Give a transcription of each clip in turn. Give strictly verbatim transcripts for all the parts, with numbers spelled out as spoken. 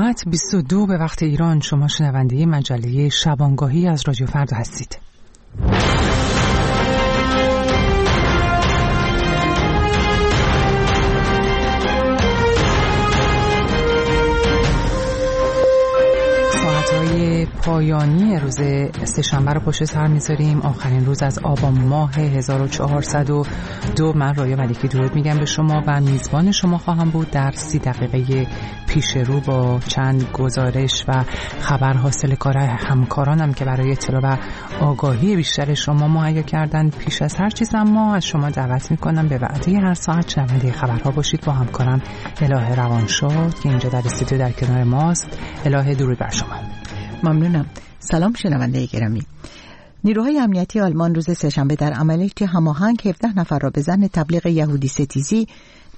ساعت بیست و دو به وقت ایران. شما شنونده مجله شبانگاهی از رادیو فردا هستید. ساعتهای پایانی روز سه‌شنبه رو پشت سر میذاریم. آخرین روز از آبان ماه هزار و چهارصد و دو. من رایه ملکی درود میگم به شما و میزبان شما خواهم بود در سی دقیقه پیش رو با چند گزارش و خبر حاصل کار همکارانم که برای اطلاع و آگاهی بیشتر شما مهیا کردن. پیش از هر چیز اما از شما دعوت میکنم به وعده هر ساعت شنونده خبرها باشید. با همکارم الهه روانشاد که اینجا در استودیو در کنار ماست. الهه درود بر شما. ممنونم. سلام شنونده گرامی. نیروهای امنیتی آلمان روز سه‌شنبه در عملیاتی هماهنگ هفده نفر را به ظن تبلیغ یهودی ستیزی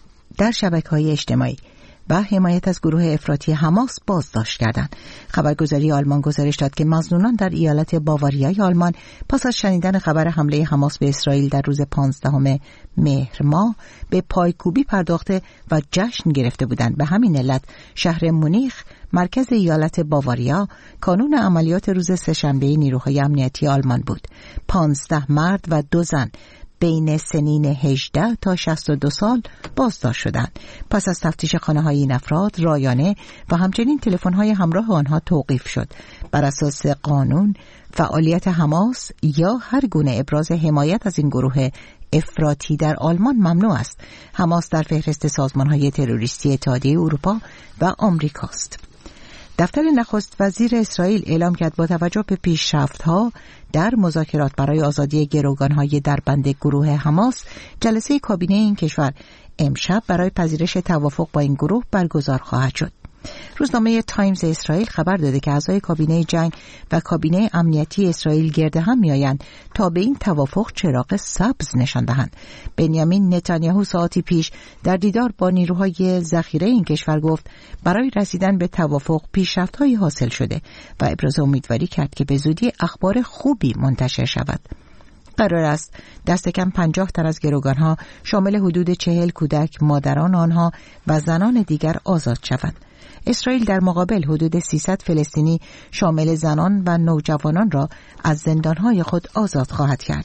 در شبکه‌های اجتماعی و حمایت از گروه افراطی حماس بازداشت کردند. خبرگزاری آلمان گزارش داد که مظنونان در ایالت باواریای آلمان پس از شنیدن خبر حمله حماس به اسرائیل در روز پانزدهم مهر ماه به پایکوبی پرداخته و جشن گرفته بودند. به همین علت شهر مونیخ مرکز ایالت باواریا کانون عملیات روز سه‌شنبه نیروهای امنیتی آلمان بود. پانزده مرد و دو زن بین سنین هجده تا شصت و دو سال بازداشت شدند. پس از تفتیش خانه‌های این افراد رایانه و همچنین تلفن‌های همراه آنها توقیف شد. بر اساس قانون فعالیت حماس یا هر گونه ابراز حمایت از این گروه افراطی در آلمان ممنوع است. حماس در فهرست سازمان‌های تروریستی اتحادیه اروپا و آمریکاست. دفتر نخست وزیر اسرائیل اعلام کرد با توجه به پیشرفت‌ها در مذاکرات برای آزادی گروگان‌های در بند گروه حماس، جلسه کابینه این کشور امشب برای پذیرش توافق با این گروه برگزار خواهد شد. روزنامه تایمز اسرائیل خبر داده که اعضای کابینه جنگ و کابینه امنیتی اسرائیل گرد هم میآیند تا به این توافق چراغ سبز نشان دهند. بنیامین نتانیاهو ساعتی پیش در دیدار با نیروهای ذخیره این کشور گفت برای رسیدن به توافق پیشرفت‌هایی حاصل شده و ابراز امیدواری کرد که به زودی اخبار خوبی منتشر شود. قرار است دست کم پنجاه تن از گروگان‌ها شامل حدود چهل کودک، مادران آنها و زنان دیگر آزاد شوند. اسرائیل در مقابل حدود سیصد فلسطینی شامل زنان و نوجوانان را از زندانهای خود آزاد خواهد کرد.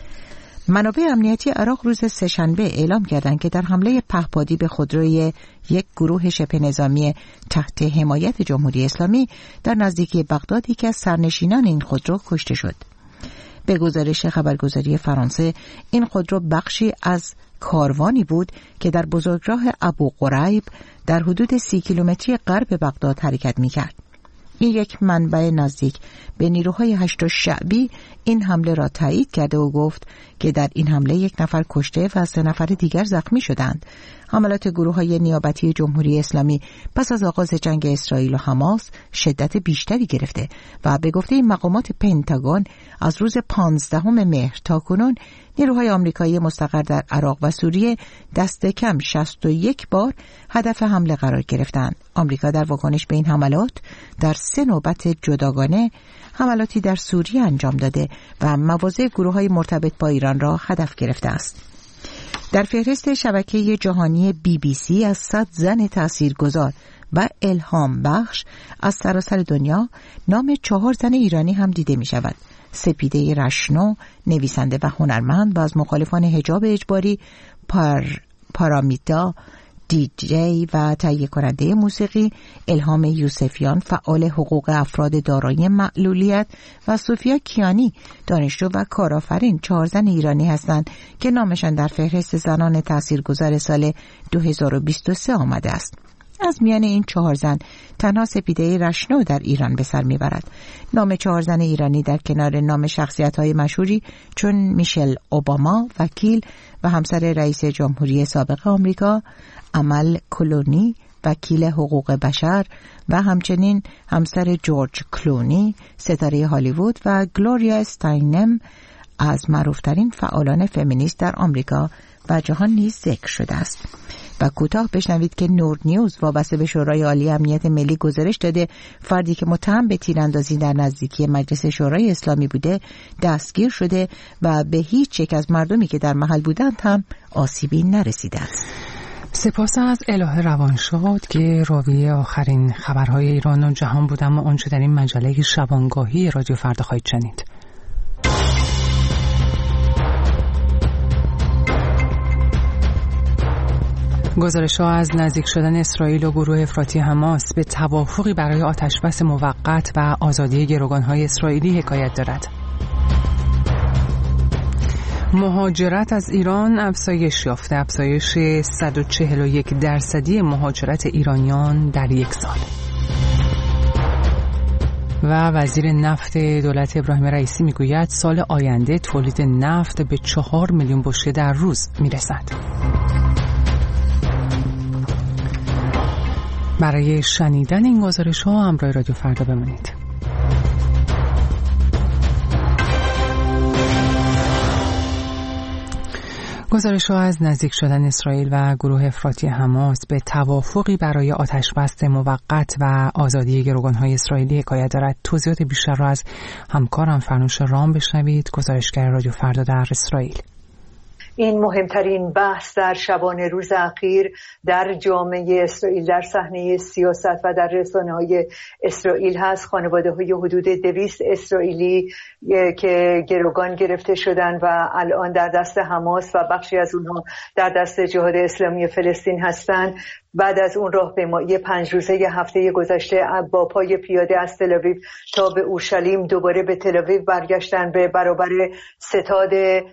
منابع امنیتی عراق روز سه‌شنبه اعلام کردند که در حمله پهپادی به خودروی یک گروه شبه نظامی تحت حمایت جمهوری اسلامی در نزدیکی بغداد یکی از سرنشینان این خودرو کشته شد. به گزارش خبرگزاری فرانسه این خودرو بخشی از کاروانی بود که در بزرگراه ابو غریب در حدود سی کیلومتری غرب بغداد حرکت می‌کرد. این یک منبع نزدیک به نیروهای هشت شعبی این حمله را تایید کرده و گفت که در این حمله یک نفر کشته و سه نفر دیگر زخمی شدند. حملات گروه‌های نیابتی جمهوری اسلامی پس از آغاز جنگ اسرائیل و حماس شدت بیشتری گرفته و به گفته مقامات پنتاگون از روز پانزدهم مهر تا کنون نیروهای آمریکایی مستقر در عراق و سوریه دست کم شصت و یک بار هدف حمله قرار گرفتند. آمریکا در واکنش به این حملات در سه نوبت جداگانه حملاتی در سوریه انجام داده و مواضع گروه‌های مرتبط با ایران را هدف گرفته است. در فهرست شبکه جهانی بی بی سی از صد زن تاثیرگذار و الهام بخش از سراسر دنیا نام چهار زن ایرانی هم دیده می شود. سپیده رشنو، نویسنده و هنرمند و از مخالفان حجاب اجباری، پر پارامیتا، دی جی و تهیه کننده موسیقی، الهام یوسفیان، فعال حقوق افراد دارای معلولیت و سوفیا کیانی، دانشجو و کارآفرین، چهار زن ایرانی هستند که نامشان در فهرست زنان تاثیرگذار سال دو هزار و بیست و سه آمده است. از میان این چهار زن تنها سپیده رشنو در ایران به سر میبرد. نام چهار زن ایرانی در کنار نام شخصیت‌های مشهوری چون میشل اوباما، وکیل و همسر رئیس جمهوری سابق آمریکا، امل کلونی، وکیل حقوق بشر و همچنین همسر جورج کلونی، ستاره هالیوود و گلوریا استاینم از معروفترین فعالان فمینیست در آمریکا و جهان نیز ذکر شده است. و کوتاه بشنوید که نور نیوز وابسته به شورای عالی امنیت ملی گزارش داده فردی که متهم به تیراندازی در نزدیکی مجلس شورای اسلامی بوده دستگیر شده و به هیچ یک از مردمی که در محل بودند هم آسیبی نرسیده است. سپاس از الهه روانشاد که راوی آخرین خبرهای ایران و جهان بود، اما آنچه در این مجله شبانگاهی رادیو فردا خواهید شنید. گزارش‌ها از نزدیک شدن اسرائیل و گروه افراطی حماس به توافقی برای آتشبس موقت و آزادی گروگان‌های اسرائیلی حکایت دارد. مهاجرت از ایران افزایش یافته، افزایش صد و چهل و یک درصدی مهاجرت ایرانیان در یک سال. و وزیر نفت دولت ابراهیم رئیسی میگوید سال آینده تولید نفت به چهار میلیون بشکه در روز میرسد. برای شنیدن این گزارش ها همراه رادیو فردا بمانید. گزارش ها از نزدیک شدن اسرائیل و گروه افراطی حماس به توافقی برای آتشبس موقت و آزادی گروگان‌های اسرائیلی حکایت دارد. توضیحات بیشتر را از همکارم فرنوش رام بشنوید، گزارشگر رادیو فردا در اسرائیل. این مهمترین بحث در شبانه روز اخیر در جامعه اسرائیل، در صحنه سیاست و در رسانه‌های اسرائیل هست. خانواده‌های حدود دویست اسرائیلی که گروگان گرفته شدن و الان در دست حماس و بخشی از اونها در دست جهاد اسلامی فلسطین هستند، بعد از اون راهپیمایی پنج روزه هفته گذشته با پای پیاده از تل آویو تا به اورشلیم دوباره به تل آویو برگشتن، به برابر ستاد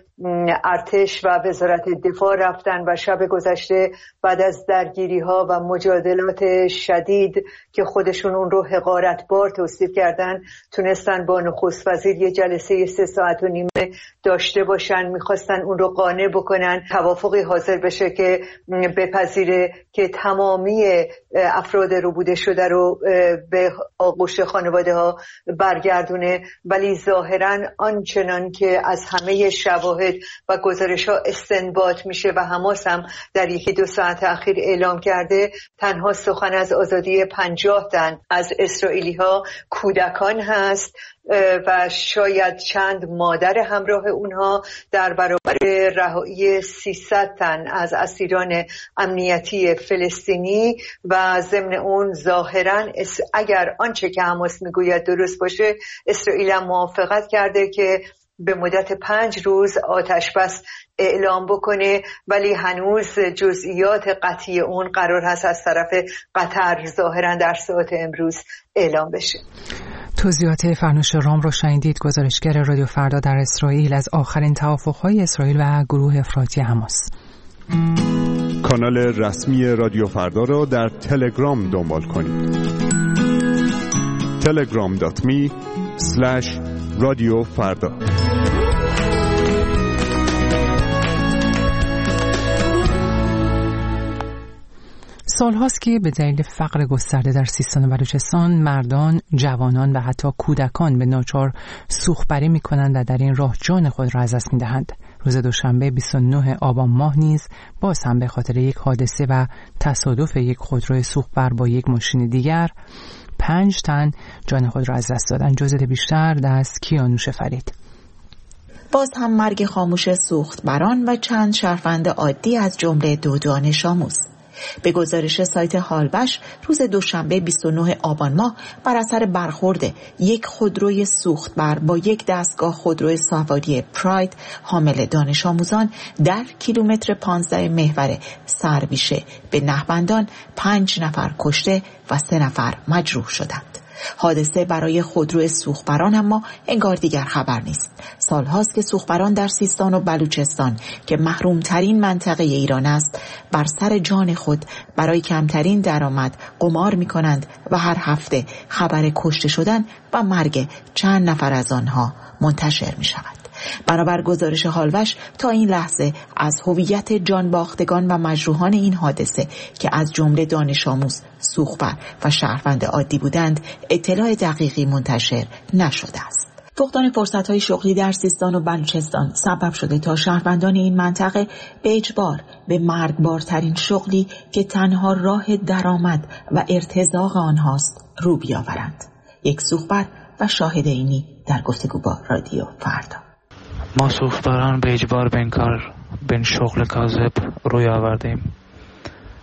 ارتش و وزارت دفاع رفتن و شب گذشته بعد از درگیری ها و مجادلات شدید که خودشون اون رو حقارتبار توصیف کردن، تونستن با نخست وزیر یه جلسه سه ساعت و نیمه داشته باشن. میخواستن اون رو قانع بکنن توافقی حاصل بشه که بپذیره که تمامی افراد ربوده شده رو به آغوش خانواده ها برگردونه، ولی ظاهرا آنچنان که از همه شواهد و گزارش ها استنباط میشه و حماس هم در یکی دو ساعت اخیر اعلام کرده، تنها سخن از آزادی پنجاه تن از اسرائیلی ها کودکان هست و شاید چند مادر همراه اونها در برابر رهایی سیصد تن از اسیران امنیتی فلسطینی. و ضمن اون ظاهرا اگر آنچه که حماس میگوید درست باشه، اسرائیل هم موافقت کرده که به مدت پنج روز آتش بس اعلام بکنه، ولی هنوز جزئیات قطعی اون قرار هست از طرف قطر ظاهرا در ساعت امروز اعلام بشه. توضیحات فرنوش رام رو شنیدید، گزارشگر رادیو فردا در اسرائیل از آخرین توافق‌های اسرائیل و گروه افراطی حماس. کانال رسمی رادیو فردا را در تلگرام دنبال کنید. تلگرام دات می اسلش رادیو فردا. سال‌هاست که به دلیل فقر گسترده در سیستان و بلوچستان مردان، جوانان و حتی کودکان به ناچار سوخت‌بری می‌کنند و در این راه جان خود را از دست می‌دهند. روز دوشنبه بیست و نه آبان ماه نیز باز هم به خاطر یک حادثه و تصادف یک خودروی سوخت‌بر با یک ماشین دیگر پنج تن جان خود را از دست دادند. جزئیات بیشتر دست کیانوش فرید. باز هم مرگ خاموش سوختبران و چند شهروند عادی از جمله دو دانش آموز. به گزارش سایت هالبش روز دوشنبه بیست و نه آبان ماه بر اثر برخورد یک خودروی سوختبر با یک دستگاه خودروی سواری پراید حامل دانش آموزان در کیلومتر پانزده محور سربیشه به نهبندان پنج نفر کشته و سه نفر مجروح شدند. حادثه برای خودرو سوختبران اما انگار دیگر خبر نیست. سالهاست که سوختبران در سیستان و بلوچستان که محروم ترین منطقه ایران است بر سر جان خود برای کمترین درآمد قمار می کنند و هر هفته خبر کشته شدن و مرگ چند نفر از آنها منتشر می شود. بنابر گزارش هالوش تا این لحظه از هویت جان باختگان و مجروحان این حادثه که از جمله دانش آموز، سوختبر و شهروند عادی بودند اطلاع دقیقی منتشر نشده است. فقدان فرصت‌های شغلی در سیستان و بلوچستان سبب شده تا شهروندان این منطقه به اجبار به مرگبارترین شغلی که تنها راه درآمد و ارتزاق آنهاست رو بیاورند. یک سوختبر و شاهد اینی در گفتگو با رادیو فردا. ما سوختبران به اجبار به این کار، به این شغل کاذب روی آوردیم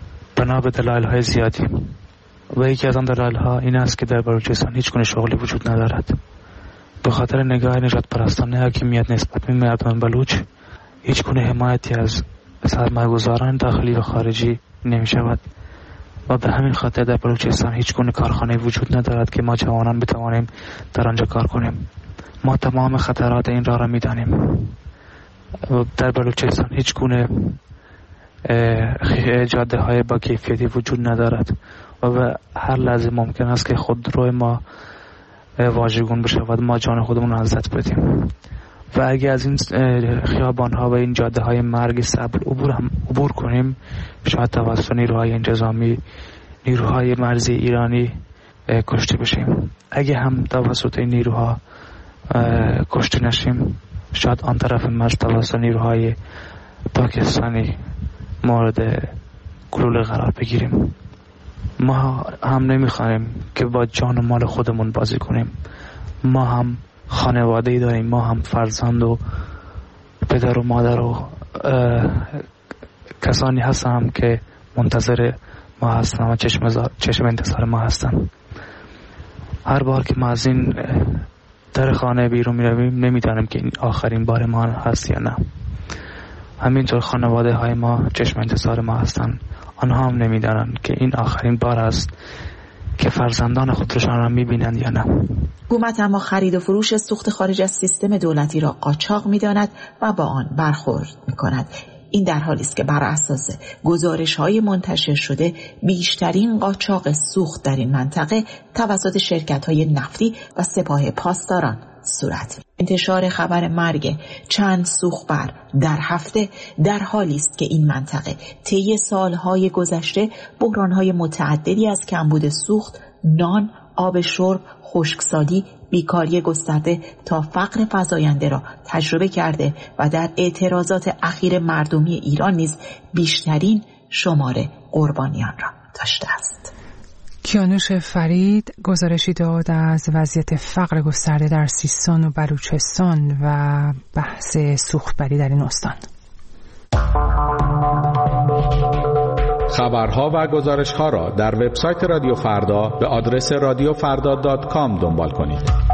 بنا به دلایل‌های زیادی و یکی از آن دلایل‌ها این است که در بلوچستان هیچ گونه شغلی وجود ندارد. به خاطر نگاه نژاد پرستانه حاکمیت نسبت به مردم بلوچ هیچ گونه حمایتی از سرمایه‌گذاران داخلی و خارجی نمی‌شود و به همین خاطر در بلوچستان هیچ گونه کارخانه وجود ندارد که ما جوانان بتوانیم در آنجا کار کنیم. ما تمام خطرات این راه را می‌دانیم. در بلوچستان هیچ گونه جاده های با کیفیتی وجود ندارد و به هر لحظه ممکن است که خودروی ما واژگون بشود، ما جان خودمون از دست بدیم و اگه از این خیابان ها و این جاده های مرگ صبر عبور هم عبور کنیم، شاید توسط نیروهای انتظامی، نیروهای مرزی ایرانی کشته بشیم. اگه هم توسط این نیروها کشته نشیم، شاید آن طرف مرز توسط نیروهای پاکستانی مورد گلوله قرار بگیریم. ما هم نمیخوایم که با جان و مال خودمون بازی کنیم. ما هم خانواده‌ای داریم، ما هم فرزند و پدر و مادر و کسانی هستن که منتظر ما هستن و چشم, چشم انتظار ما هستن. هر بار که ما از این در خانه بیرون میرویم نمیدانیم که این آخرین بار ما هست یا نه. همینطور خانواده های ما چشم انتظار ما هستند. آنها هم نمیدانند که این آخرین بار است که فرزندان خودشان را میبینند یا نه. حکومت اما خرید و فروش سوخت خارج از سیستم دولتی را قاچاق میداند و با آن برخورد میکند. این در حالی است که بر اساس گزارش‌های منتشر شده بیشترین قاچاق سوخت در این منطقه توسط شرکت‌های نفتی و سپاه پاسداران صورت می. انتشار خبر مرگ چند سوختبر در هفته در حالی است که این منطقه طی سالهای گذشته بحران‌های متعددی از کمبود سوخت، نان، آب شرب، خشکسالی، بیکاری گسترده تا فقر فزاینده را تجربه کرده و در اعتراضات اخیر مردمی ایران نیز بیشترین شماره قربانیان را داشته است. کیانوش فرید گزارشی داد از وضعیت فقر گسترده در سیستان و بلوچستان و بحث سوختبری در این استان. خبرها و گزارش‌ها را در وبسایت رادیو فردا به آدرس رادیو فردا دات کام دنبال کنید.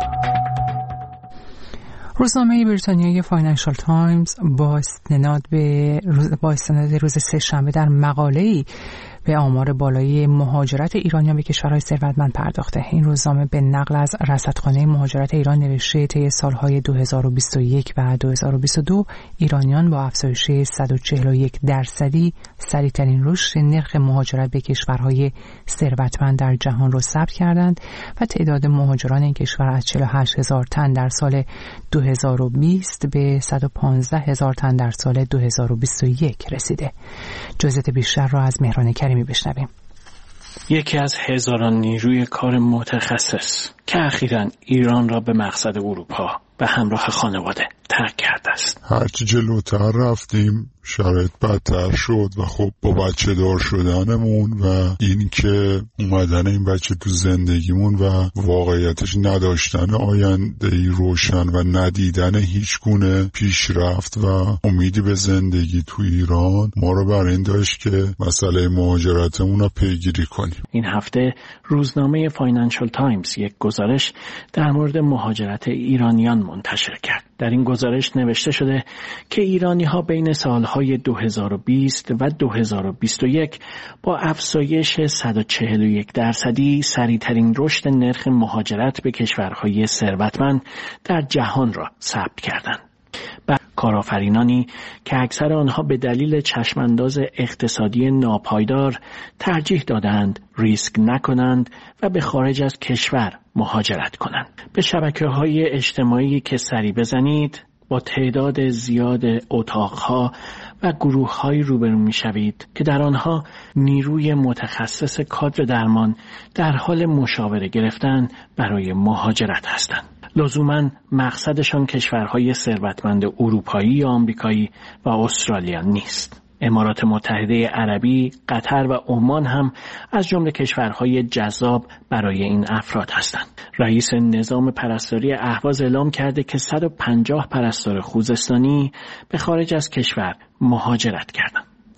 روزنامه بریتانیایی فاینانشال تایمز با استناد به روز با استناد روز سه شنبه در مقاله‌ای به آمار بالای مهاجرت ایرانیان به کشورهای ثروتمند پرداخته. این روزنامه به نقل از رصدخانه مهاجرت ایران نوشته طی سالهای دو هزار و بیست و یک و دو هزار و بیست و دو ایرانیان با افزایش صد و چهل و یک درصدی سریع‌ترین رشد نرخ مهاجرت به کشورهای ثروتمند در جهان را ثبت کردند و تعداد مهاجران این کشور از چهل و هشت هزار تن در سال دو هزار و بیست به صد و پانزده هزار تن در سال دو هزار و بیست و یک رسیده. جزئیات بیشتر را از مهران کریمی بشنویم. یکی از هزاران نیروی کار متخصص که اخیراً ایران را به مقصد اروپا به همراه خانواده ترک کرده است. هرچی جلوتر رفتیم شرایط بدتر شد و خب با بچه دار شدنمون و این که اومدن این بچه تو زندگیمون و واقعیتش نداشتن آینده‌ای روشن و ندیدن هیچ گونه پیشرفت و امیدی به زندگی تو ایران ما رو بر این داشت که مسئله مهاجرتمون رو پیگیری کنیم. این هفته روزنامه فاینانشال تایمز یک گزارش در مورد مهاجرت ایرانیان منتشر کرد. در این گزارش نوشته شده که ایرانی‌ها بین سالهای دو هزار و بیست و دو هزار و بیست و یک با افزایش صد و چهل و یک درصدی سریع‌ترین رشد نرخ مهاجرت به کشورهای ثروتمند در جهان را ثبت کردند. کارآفرینانی که اکثر آنها به دلیل چشمانداز اقتصادی ناپایدار ترجیح دادند ریسک نکنند و به خارج از کشور مهاجرت کنند. به شبکه‌های اجتماعی که سری بزنید با تعداد زیاد اتاقها و گروه‌هایی روبرو می‌شوید که در آنها نیروی متخصص کادر درمان در حال مشاوره گرفتن برای مهاجرت هستند. لزوماً مقصدشان کشورهای ثروتمند اروپایی یا آمریکایی و استرالیا نیست. امارات متحده عربی، قطر و عمان هم از جمله کشورهای جذاب برای این افراد هستند. رئیس نظام پرستاری اهواز اعلام کرده که صد و پنجاه پرستار خوزستانی به خارج از کشور مهاجرت کردند.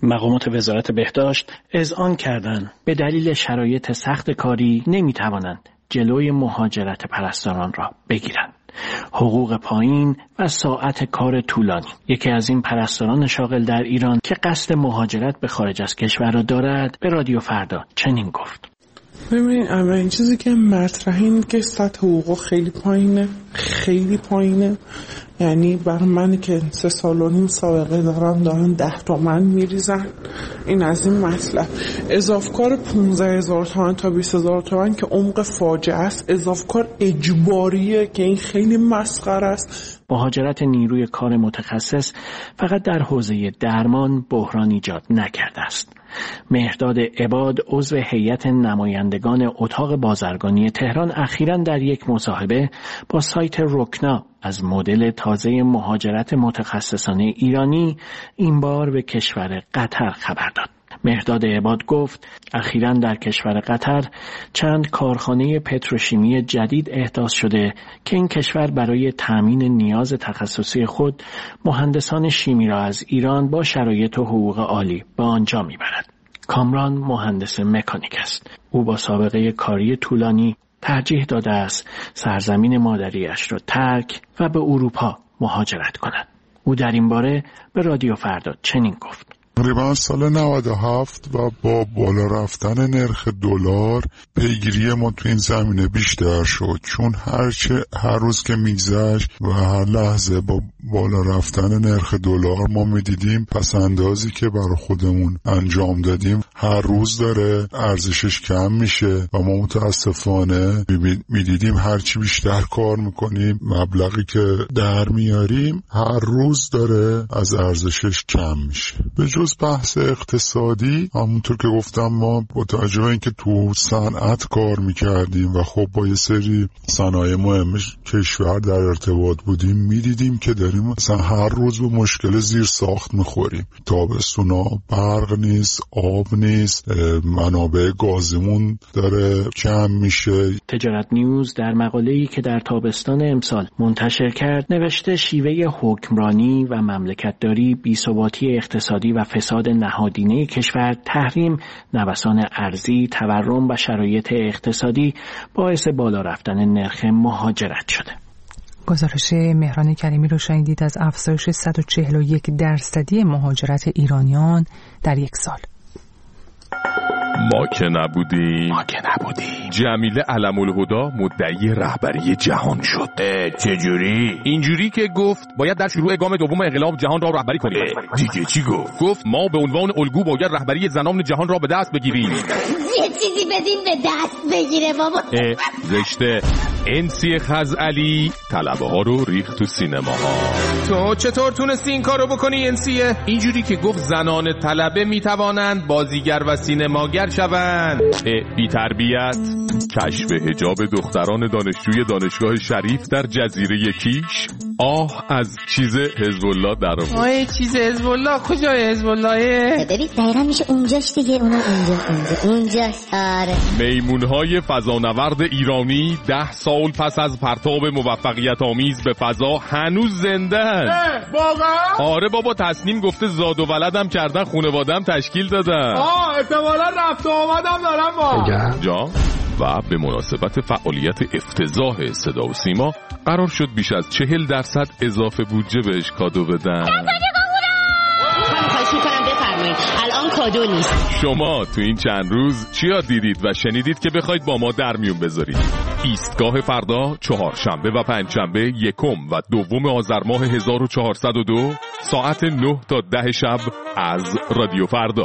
مقامات وزارت بهداشت اذعان کردند به دلیل شرایط سخت کاری نمیتوانند جلوی مهاجرت پرستاران را بگیرند. حقوق پایین و ساعت کار طولانی. یکی از این پرستاران شاغل در ایران که قصد مهاجرت به خارج از کشور را دارد به رادیو فردا چنین گفت: ببینید، اولین چیزی که مطرحه اینه که سطح حقوق خیلی پایینه، خیلی پایینه. یعنی برای من که سه سال و نیم سابقه دارم دارن ده تومن میریزن. این از این مطلب. اضافه کار پونزده هزار تومن تا بیست هزار تومن که عمق فاجعه است. اضافه کار اجباریه که این خیلی مسخره است. مهاجرت نیروی کار متخصص فقط در حوزه درمان بحران ایجاد نکرده است. مهرداد عباد عضو هیئت نمایندگان اتاق بازرگانی تهران اخیراً در یک مصاحبه با سایت رکنا از مدل تازه مهاجرت متخصصانه ایرانی این بار به کشور قطر خبر داد. مهرداد عباد گفت اخیراً در کشور قطر چند کارخانه پتروشیمی جدید احداث شده که این کشور برای تامین نیاز تخصصی خود مهندسان شیمی را از ایران با شرایط و حقوق عالی به آنجا میبرد. کامران مهندس مکانیک است. او با سابقه کاری طولانی ترجیح داده است سرزمین مادریش را ترک و به اروپا مهاجرت کند. او در این باره به رادیو فردا چنین گفت: تقریبا سال نود و هفت و با بالا رفتن نرخ دلار پیگیری ما تو این زمینه بیشتر شد، چون هرچه هر روز که میگذشت و هر لحظه با بالا رفتن نرخ دلار ما میدیدیم پس اندازی که برای خودمون انجام دادیم هر روز داره ارزشش کم میشه و ما متاسفانه میدیدیم هرچی بیشتر کار میکنیم مبلغی که در میاریم هر روز داره از ارزشش کم میشه. به جز بحث اقتصادی، همونطور که گفتم ما با توجه به اینکه تو صنعت کار میکردیم و خب با یه سری صنایع مهم کشور در ارتباط بودیم میدیدیم که داریم مثلا هر روز به مشکل زیر ساخت میخوریم. تابستونا برق نیست، آب نیست، منابع گازمون داره کم میشه. تجارت نیوز در مقاله‌ای که در تابستان امسال منتشر کرد نوشته شیوه حکمرانی و مملکتداری، بی‌ثباتی اقتصادی و فساد نهادینه کشور، تحریم، نوسان ارزی، تورم و شرایط اقتصادی باعث بالا رفتن نرخ مهاجرت شده. گزارش مهران کریمی رو شنیدید از افزایش صد و چهل و یک درصدی مهاجرت ایرانیان در یک سال. ما که نبودیم ما که نبودیم جمیله علم الهدا مدعی رهبری جهان شد. چجوری؟ اینجوری که گفت باید در شروع گام دوم انقلاب جهان را رهبری کنیم. دیگه چی گفت؟ گفت ما به عنوان الگو باید رهبری زنان جهان را به دست بگیریم. یه چیزی بدین به دست بگیره بابا. زشته. انسی خزعلی طلبه ها رو ریخت تو سینما ها. تو چطور تونستی این کارو بکنی انسیه؟ اینجوری که گفت زنان طلبه میتوانند بازیگر و سینماگر شوند. بی تربیت. کشف حجاب دختران دانشجوی دانشگاه شریف در جزیره کیش. آه از چیز حزب الله در آورد. آه چیز حزب الله کجای حزب الله؟ ببین دقیقاً میشه اونجاش دیگه، اونا اونجا اونجا اونجاش. آره. میمونهای فضانورد ایرانی ده سال پس از پرتاب موفقیت آمیز به فضا هنوز زنده هست. واقعا؟ آره بابا، تصمیم گفته زاد و ولدم کردن، خانواده‌ام تشکیل دادن. آه احتمالاً رفت و آمدم دارم با. جا و به مناسبت فعالیت افتضاح صدا و سیما قرار شد بیش از چهل درصد اضافه بودجه بهش کادو بدن. خواهش میکنم بفرمایید، الان کادو نیست. شما تو این چند روز چیا دیدید و شنیدید که بخواید با ما در میون بذارید؟ ایستگاه فردا چهارشنبه و پنجشنبه یکم و دوم آذر ماه هزار و چهارصد و دو ساعت نه تا ده شب از رادیو فردا.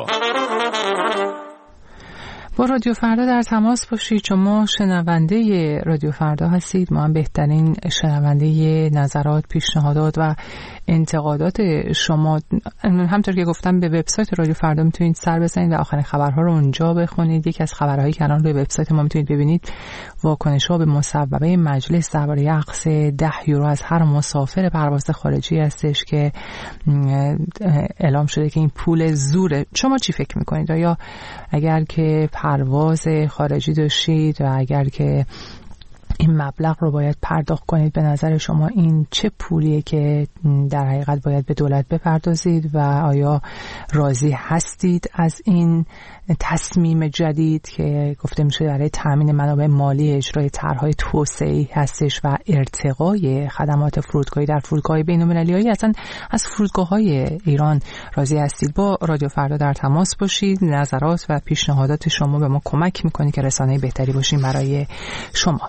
با رادیو فردا در تماس باشید. شما شنونده رادیو فردا هستید. ما هم بهترین شنونده نظرات، پیشنهادات و انتقادات شما. همطور که گفتم به وبسایت رادیو فردا میتونید سر بزنید و آخرین خبرها رو اونجا بخونید. یکی از خبرهایی که الان روی وبسایت ما میتونید ببینید واکنش‌ها به مصوبه مجلس درباره اخذ ده یورو از هر مسافر پرواز خارجی هستش که اعلام شده که این پول زوره. شما چی فکر میکنید؟ آیا اگر که پرواز خارجی داشتید و اگر که این مبلغ رو باید پرداخت کنید. به نظر شما این چه پولیه که در حقیقت باید به دولت بپردازید و آیا راضی هستید از این تصمیم جدید که گفته میشه برای تامین منابع مالی اجرای طرح‌های توسعه‌ای هستش و ارتقای خدمات فرودگاهی در فرودگاه‌های بین‌المللی؟ اصلا از فرودگاه‌های ایران راضی هستید؟ با رادیو فردا در تماس باشید. نظرات و پیشنهادات شما به ما کمک می‌کنه که رسانه بهتری باشیم برای شما.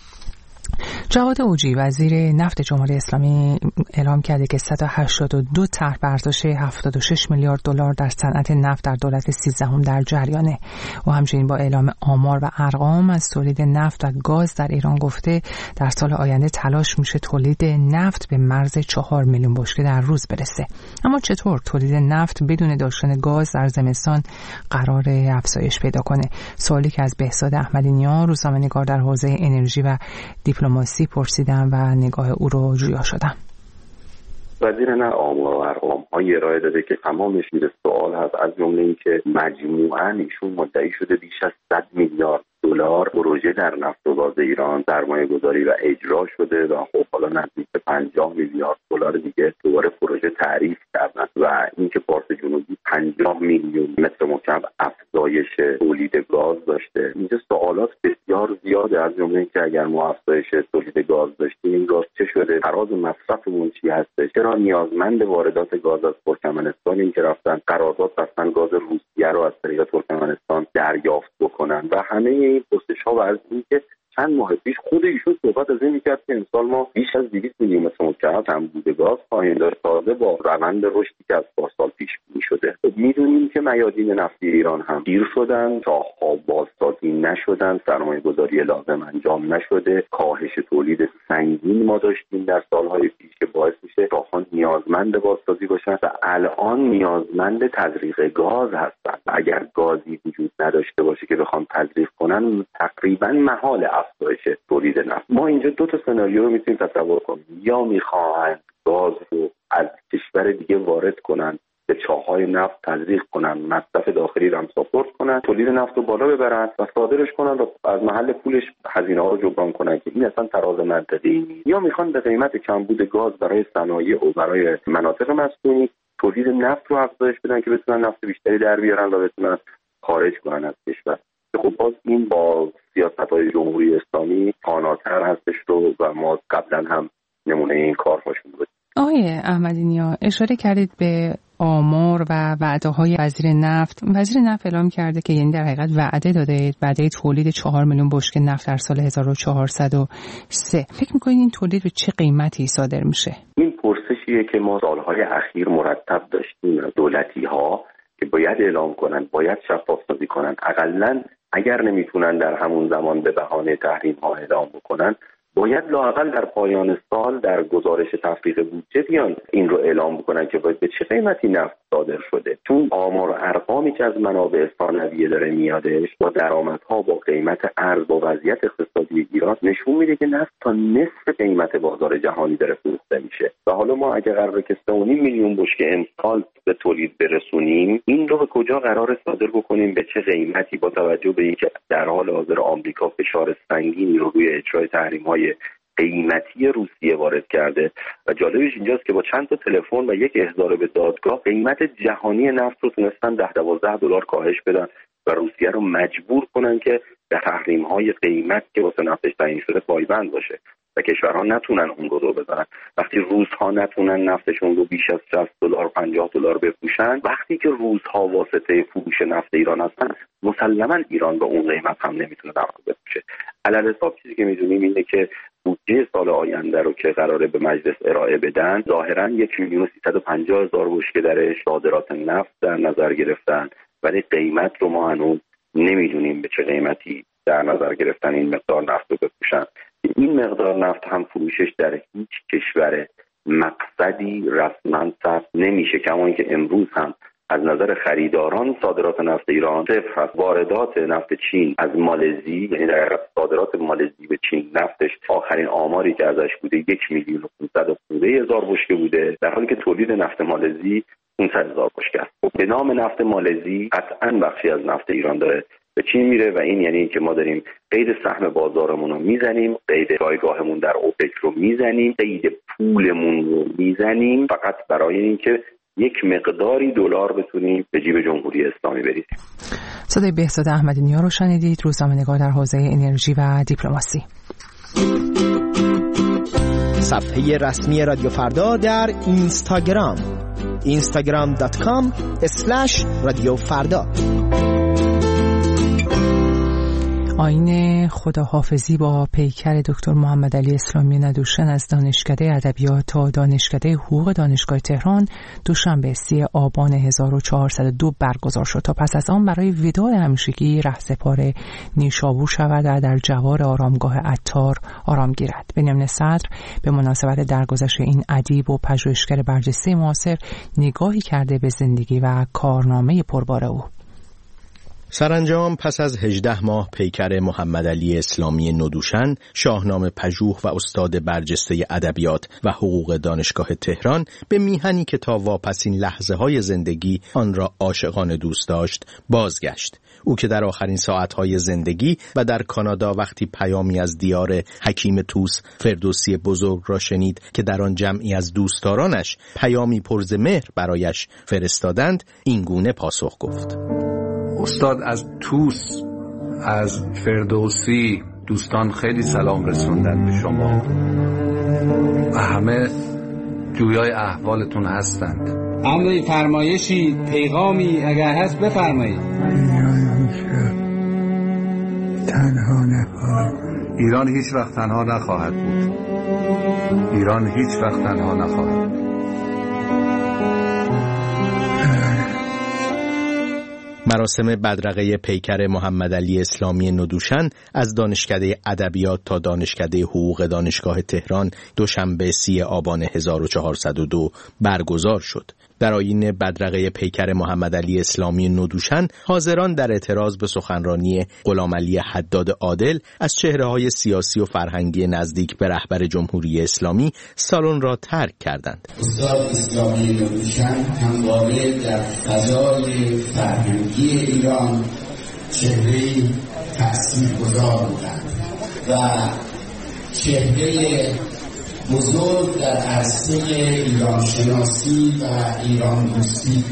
جواد اوجی وزیر نفت جمهوری اسلامی اعلام کرده که صد و هشتاد و دو طرح برداشت هفتاد و شش میلیارد دلار در صنعت نفت در دولت سیزدهم در جریانه. و همچنین با اعلام آمار و ارقام از تولید نفت و گاز در ایران گفته در سال آینده تلاش میشه تولید نفت به مرز چهار میلیون بشکه در روز برسه. اما چطور تولید نفت بدون داشتن گاز در زمستان قرار افزایش پیدا کنه؟ سوالی که از بهزاد احمدی‌نیا روزنامه‌نگار در حوزه انرژی و دیپلماسی پرسیدم و نگاه او رو جویا شدم. وزیر نه آمار و ارقام های ارائه داده که تمامش میره سوال هست، از جمله این که مجموعاً ایشون مدعی شده بیش از صد میلیارد دلار پروژه در نفت و گاز ایران سرمایه گذاری و اجرا شده و خب حالا نزدیک به پنجاه میلیارد دلار دیگه دوباره پروژه تعریف کردن و اینکه پارس جنوبی پنجاه میلیون متر مکعب افزایش تولید گاز داشته. اینجا سوالات بسیار زیاده، از جمله اینکه اگر ما افزایش تولید گاز داشتیم این گاز چه شده؟ تراز مصرفمون چی هست؟ چرا نیازمند واردات گاز از ترکمنستان این که رفتن قرارداد بستن گاز روسیه رو از طریق ترکمنستان دریافت بکنن؟ و همه این پرسش‌ها و از اینکه چند ماه پیش خود ایشون صحبت از این می‌کرد که امسال ما بیش از دویست میلیون متر مکعب کمبود گاز خواهیم داشت، تازه با روند رشدی که از پارسال پیش بینی شده. می‌دونیم که میادین نفتی ایران هم گیر شدن، راه‌ها بازسازی نشدن، سرمایه‌گذاری لازم انجام نشده، کاهش تولید سنگین ما داشتیم در سال‌های پیش که باعث میشه راه‌ها نیازمند بازسازی باشن و الان نیازمند تزریق گاز هستن. اگر گازی وجود نداشته باشه که بخوام تزریق کنن تقریباً محال افزایش تولید نفت. ما اینجا دو تا سناریو رو میتونیم تصور کنیم، یا میخواهند گاز رو از کشور دیگه وارد کنن به چاهای نفت تزریق کنن، مصرف داخلی رو هم ساپورت کنن، تولید نفت رو بالا ببرن و صادرش کنن و از محل پولش هزینه ها رو جبران کنن که این اصلا تراز منطقی نیست. یا میخوان به قیمت کمبود گاز برای صنایع و برای مناطق مسکونی تولید نفت رو افزایش بدن که بتونن نفت بیشتری در بیارن و بتونن خارج کنن از کشور. خب باز این با سیاست‌های جمهوری اسلامی خاناتر هستش رو و ما قبلا هم نمونه این کارهاشون بود. آقای احمدی‌نیا اشاره کردید به آمار و وعده‌های وزیر نفت. وزیر نفت اعلام کرده که یعنی در حقیقت وعده داده وعده تولید چهار میلیون بشکه نفت در سال هزار و چهارصد و سه. فکر می‌کنید این تولید به چه قیمتی صادر میشه؟ این پرسشیه که ما سال‌های اخیر مرتب داشتیم. دولتی‌ها که باید اعلام کنن، باید شفاف سازی کنن، حداقل اگر نمیتونن در همون زمان به بهانه تحریم ها اعلام بکنن باید لااقل در پایان سال در گزارش تفریغ بودجه بیان این رو اعلام بکنن که باید به چه قیمتی نفت صادر شده. چون آمار و ارقامی که از منابع ثانویه داره میادش با درآمدها، با قیمت ارز، با وضعیت اقتصادی ایران نشون میده که نفت تا نصف قیمت بازار جهانی داره فروخته میشه و حالا ما اگه قراره که سه و نیم میلیون بشکه امسال به تولید برسونیم، این رو به کجا قرار صادر بکنیم، به چه قیمتی، با توجه به اینکه در حال حاضر آمریکا فشار سنگینی رو روی اجرای تحریم‌های قیمتی روسیه وارد کرده و جالبش اینجاست که با چند تا تلفن و یک احضار به دادگاه قیمت جهانی نفت رو تونستن ده دوازده دلار کاهش بدن و روسیه رو مجبور کنن که به تحریم‌های قیمت که واسه نفتش تعیین شده پایبند باشه و کشورها نتونن اون رو بزنن. وقتی روس‌ها نتونن نفتشون رو بیش از شصت دلار پنجاه دلار بفروشن، وقتی که روس‌ها واسطه فروش نفت ایران هستن، مسلماً ایران به اون قیمت هم نمیتونه نفت بفروشه. علل حساب چیزی که میدونیم اینه که بودجه سال آینده رو که قراره به مجلس ارائه بدن، ظاهراً یک میلیون و سیصد و پنجاه هزار بشکه درش صادرات نفت در نظر گرفتن، ولی قیمت رو ما هنوز نمیدونیم به چه قیمتی در نظر گرفتن این مقدار نفت رو بفروشن. این مقدار نفت هم فروشش در هیچ کشور مقصدی رسما ثبت نمیشه، کما اینکه امروز هم از نظر خریداران صادرات نفت ایران صفر هست. واردات نفت چین از مالزی، یعنی در صادرات مالزی به چین نفتش آخرین آماری که ازش بوده یک میلیون و پانصد هزار بشکه بوده، در حالی که تولید نفت مالزی پانصد هزار بشکه است. به نام نفت مالزی قطعاً بخشی از نفت ایران داره به چین میره و این یعنی اینکه ما داریم قید سهم بازارمون رو میزنیم، قید جایگاهمون در اوپک رو میزنیم، قید پولمون رو میزنیم، فقط برای اینکه یک مقداری دلار بتونیم به جیب جمهوری اسلامی بریزیم. صدای بهزاد احمدی نیا رو شنیدید، روزنامه‌نگار در حوزه انرژی و دیپلماسی. صفحه رسمی رادیو فردا در اینستاگرام اینستاگرام دات کام اسلش رادیو فردا. آیین خداحافظی با پیکر دکتر محمد علی اسلامی ندوشن از دانشکده ادبیات تا دانشکده حقوق دانشگاه تهران دوشنبه سی آبان هزار و چهارصد و دو برگزار شد تا پس از آن برای وداع همیشگی رهسپار نیشابور شود و در جوار آرامگاه عطار آرام گیرد. بنیامین صدر به مناسبت درگذشت این ادیب و پژوهشگر برجسته معاصر نگاهی کرده به زندگی و کارنامه پربار او. سرانجام پس از هجده ماه پیکر محمد علی اسلامی ندوشن، شاهنامه پژوه و استاد برجسته ادبیات و حقوق دانشگاه تهران، به میهنی که تا واپسین لحظه های زندگی آن را عاشقانه دوست داشت بازگشت. او که در آخرین ساعتهای زندگی و در کانادا وقتی پیامی از دیار حکیم توس فردوسی بزرگ را شنید که در آن جمعی از دوستدارانش پیامی پرز مهر برایش فرستادند، این گونه پاسخ گفت: استاد از توس، از فردوسی دوستان خیلی سلام رسوندن به شما و همه جویای احوالتون هستند. امری فرمایشی پیغامی اگر هست بفرمایید. تنها نخواهد ایران هیچ وقت تنها نخواهد بود. ایران هیچ وقت تنها نخواهد بود. مراسم بدرقه پیکر محمد علی اسلامی ندوشن از دانشکده ادبیات تا دانشکده حقوق دانشگاه تهران دوشنبه سی آبان هزار و چهارصد و دو برگزار شد. در آیین بدرقه پیکر محمد علی اسلامی ندوشن، حاضران در اعتراض به سخنرانی غلامعلی حداد عادل از چهره‌های سیاسی و فرهنگی نزدیک به رهبر جمهوری اسلامی سالن را ترک کردند. استاد اسلامی ندوشن همواره در فضای فرهنگی ایران چهره‌ای تأثیرگذار بودند و چهره بزرگ در عرصه ایران شناسی و ایران دوستی.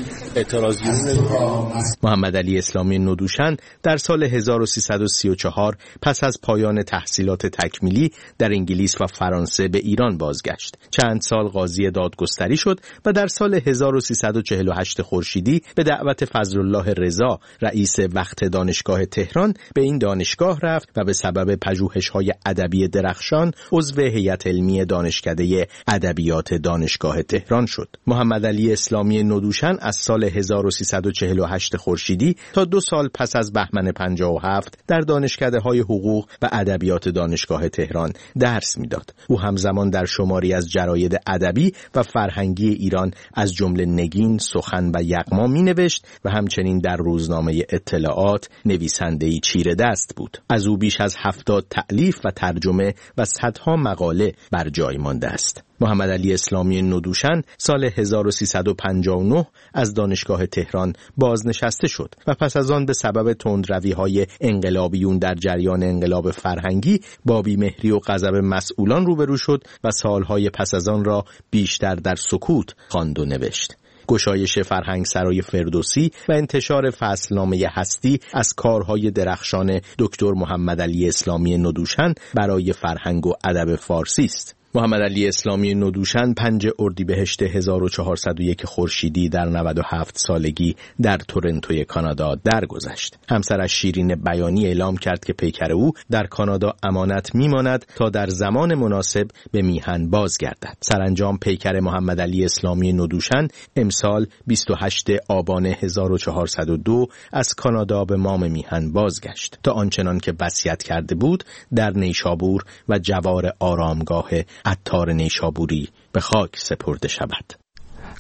محمد علی اسلامی ندوشن در سال هزار و سیصد و سی و چهار پس از پایان تحصیلات تکمیلی در انگلیس و فرانسه به ایران بازگشت. چند سال قاضی دادگستری شد و در سال هزار و سیصد و چهل و هشت خورشیدی به دعوت فضلالله رضا رئیس وقت دانشگاه تهران به این دانشگاه رفت و به سبب پژوهش‌های ادبی درخشان عضو هیئت علمی دانشکده ادبیات دانشگاه تهران شد. محمد علی اسلامی ندوشن از سال هزار و سیصد و چهل و هشت خورشیدی تا دو سال پس از بهمن پنجاه و هفت در دانشکده‌های حقوق و ادبیات دانشگاه تهران درس می‌داد. او همزمان در شماری از جراید ادبی و فرهنگی ایران از جمله نگین، سخن و یغما می‌نوشت و همچنین در روزنامه اطلاعات نویسنده‌ای چیره دست بود. از او بیش از هفتاد تألیف و ترجمه و صدها مقاله بر جای مانده است. محمد علی اسلامی ندوشن سال هزار و سیصد و پنجاه و نه از دانشگاه تهران بازنشسته شد و پس از آن به سبب تندروی‌های انقلابیون در جریان انقلاب فرهنگی با بی‌مهری و غضب مسئولان روبرو شد و سالهای پس از آن را بیشتر در سکوت خواند و نوشت. گشایش فرهنگ سرای فردوسی و انتشار فصلنامه هستی از کارهای درخشان دکتر محمد علی اسلامی ندوشن برای فرهنگ و ادب فارسی است. محمد علی اسلامی ندوشن پنج اردیبهشت هزار و چهارصد و یک خورشیدی در نود و هفت سالگی در تورنتوی کانادا درگذشت. همسرش شیرین بیانی اعلام کرد که پیکر او در کانادا امانت میماند تا در زمان مناسب به میهن بازگردد. سرانجام پیکر محمد علی اسلامی ندوشن امسال بیست و هشتم آبان هزار و چهارصد و دو از کانادا به مام میهن بازگشت تا آنچنان که وصیت کرده بود در نیشابور و جوار آرامگاه عطار نیشابوری به خاک سپرده شود.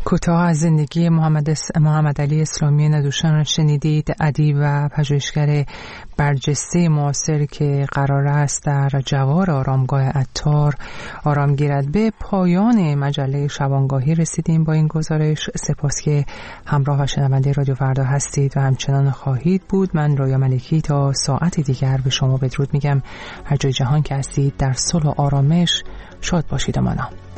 کوتاه از زندگی محمد, اس... محمد علی اسلامی ندوشان را شنیدید، ادیب و پژوهشگر برجسته معاصر که قرار است در جوار آرامگاه عطار آرام گیرد. به پایان مجله شبانگاهی رسیدیم با این گزارش. سپاس که همراه و شنونده رادیو فردا هستید و همچنان خواهید بود. من رویا ملکی تا ساعت دیگر به شما بدرود میگم. هر جای جهان که هستید در صلح و آرامش شاد باشید. امانا.